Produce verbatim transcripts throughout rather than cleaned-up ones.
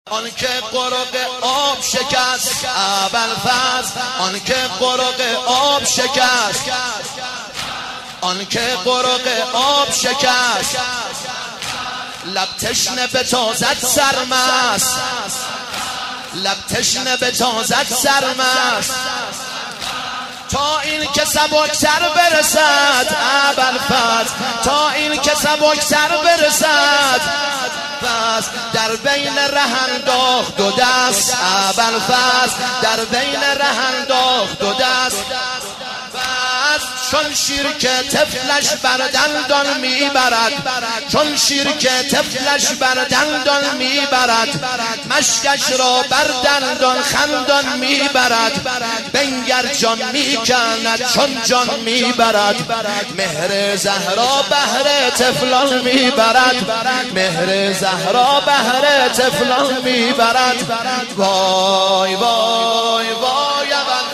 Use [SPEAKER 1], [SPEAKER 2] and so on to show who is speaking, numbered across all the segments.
[SPEAKER 1] آن که قرق آب شکست ابوالفضل، آن که قرق آب شکست، آن که قرق آب شکست، لب تشنه به تازد سرمست، لب تشنه به تازد سرمست، تا این که سبکتر برسد ابوالفضل، تا این که سبکتر برسد، پس در بین ره انداخت دو دست ابوالفضل، در بین ره انداخت دو دست، چون شیر که طفلش بر دندان میبرد، چون شیر که طفلش بر دندان میبرد، مشکش را بر دندان خندان میبرد، بنگر جان میکند چون جان میبرد، مهر زهرا بهر طفلان میبرد، مهر زهرا بهر طفلان میبرد. وای وای وای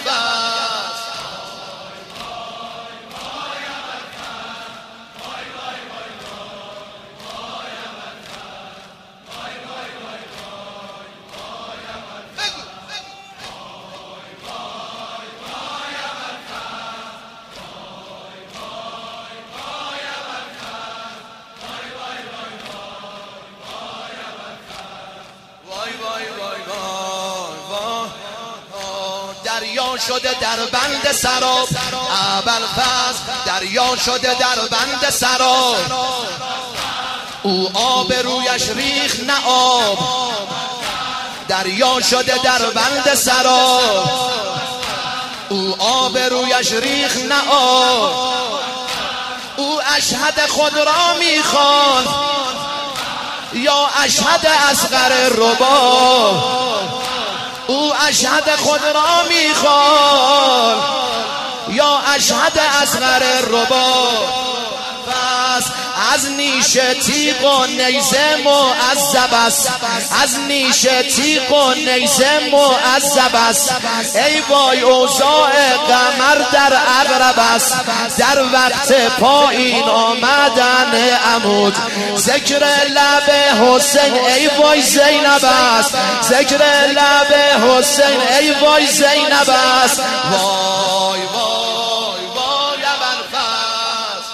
[SPEAKER 1] دریا شده در بند سراب ابوالفضل، دریا شده در بند سراب، او آب رویش ریخ نه آب، دریا شده در بند سراب، او آب رویش ریخ نه آب، او اشهد خود را میخواند یا اشهد اصغر رباب، او اشهد خود را میخوان یا اشهد اصغر رباب، پس از نیش تیغ و نیزه معذب است، از نیش تیغ و نیزه معذب است، ای وای اوضاع قمر در عقرب است، در وقت پایین آمدن عمود، ذکر لب حسین ای وای زینب است، ذکر لب حسین ای وای زینب است. وای وای وای ابوالفضل،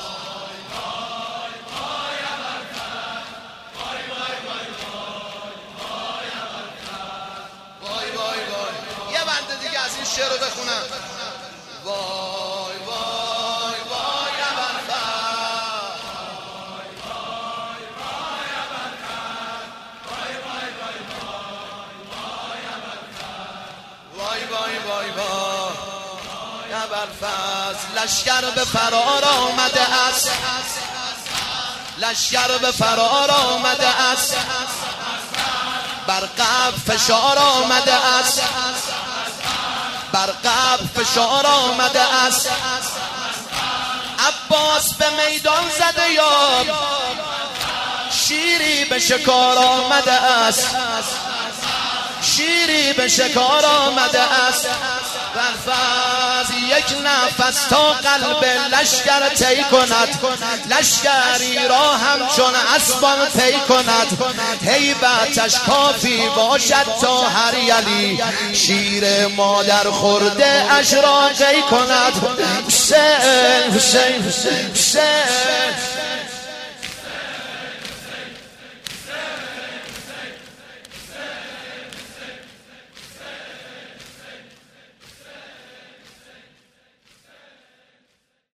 [SPEAKER 1] وای وای وای. یه بند دیگه از این شعر رو بخونم. وای وای وای ابوالفضل، وای وای وای وای ابوالفضل. لشکر به فرار آمده است، لشکر به فرار آمده است، بر قلب فشار آمده است، بر قلب فشار آمده است، عباس به میدان زده یاب، شیری به شکار آمده است، شیری به شکار آمده است. ابوالفضل یک نفس تا قلب لشکر طی کند، لشکری را همچون اسبان پی کند، هیبتش کافی باشد تا هر یلی، شیر مادر خورده اش را قی کند. حسین حسین حسین حسین